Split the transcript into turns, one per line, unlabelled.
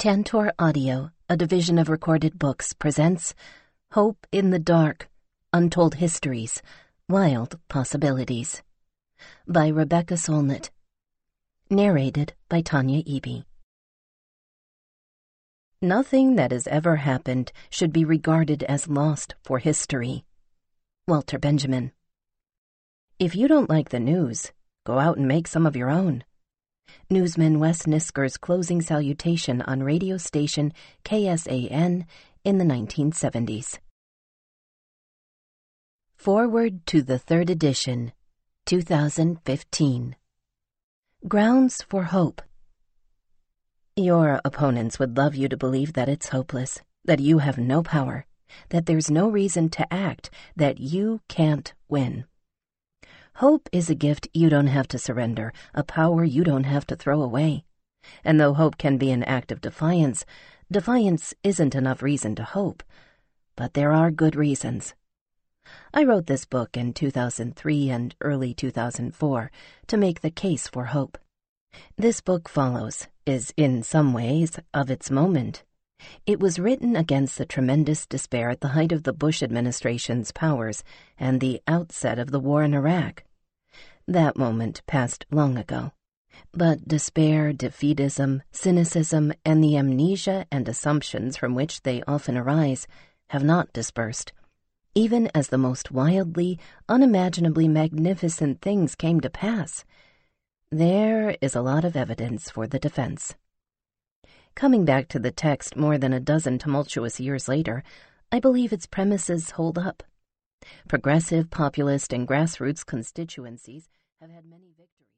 Tantor Audio, a division of Recorded Books, presents Hope in the Dark, Untold Histories, Wild Possibilities by Rebecca Solnit. Narrated by Tanya Eby. Nothing that has ever happened should be regarded as lost for history. Walter Benjamin. If you don't like the news, go out and make some of your own. Newsman Wes Nisker's closing salutation on radio station KSAN in the 1970s. Forward to the Third Edition, 2015. Grounds for Hope. Your opponents would love you to believe that it's hopeless, that you have no power, that there's no reason to act, that you can't win. Hope is a gift you don't have to surrender, a power you don't have to throw away. And though hope can be an act of defiance, defiance isn't enough reason to hope. But there are good reasons. I wrote this book in 2003 and early 2004 to make the case for hope. This book is in some ways of its moment. It was written against the tremendous despair at the height of the Bush administration's powers and the outset of the war in Iraq. That moment passed long ago. But despair, defeatism, cynicism, and the amnesia and assumptions from which they often arise have not dispersed, even as the most wildly, unimaginably magnificent things came to pass. There is a lot of evidence for the defense. Coming back to the text more than a dozen tumultuous years later, I believe its premises hold up. Progressive, populist, and grassroots constituencies have had many victories.